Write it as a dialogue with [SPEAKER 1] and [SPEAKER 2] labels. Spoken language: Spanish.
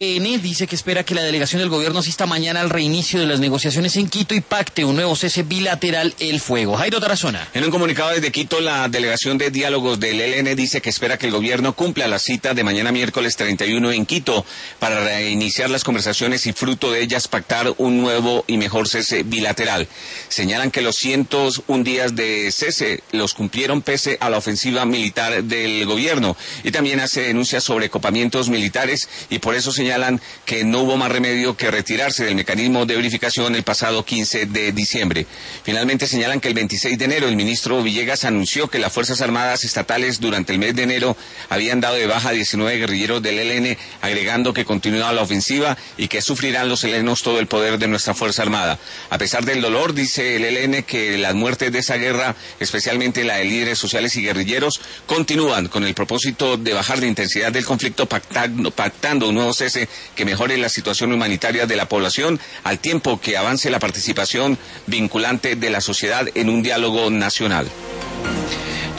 [SPEAKER 1] ELN dice que espera que la delegación del gobierno asista mañana al reinicio de las negociaciones en Quito y pacte un nuevo cese bilateral el fuego. Jairo Tarazona.
[SPEAKER 2] En un comunicado desde Quito, la delegación de diálogos del ELN dice que espera que el gobierno cumpla la cita de mañana miércoles 31 en Quito para reiniciar las conversaciones y fruto de ellas pactar un nuevo y mejor cese bilateral. Señalan que los 101 días de cese los cumplieron pese a la ofensiva militar del gobierno y también hace denuncias sobre copamientos militares y por eso señalan que no hubo más remedio que retirarse del mecanismo de verificación el pasado 15 de diciembre. Finalmente señalan que el 26 de enero el ministro Villegas anunció que las Fuerzas Armadas estatales durante el mes de enero habían dado de baja a 19 guerrilleros del ELN, agregando que continúa la ofensiva y que sufrirán los helenos todo el poder de nuestra Fuerza Armada. A pesar del dolor, dice el ELN que las muertes de esa guerra, especialmente la de líderes sociales y guerrilleros, continúan con el propósito de bajar la intensidad del conflicto pactando un nuevo cese que mejore la situación humanitaria de la población al tiempo que avance la participación vinculante de la sociedad en un diálogo nacional.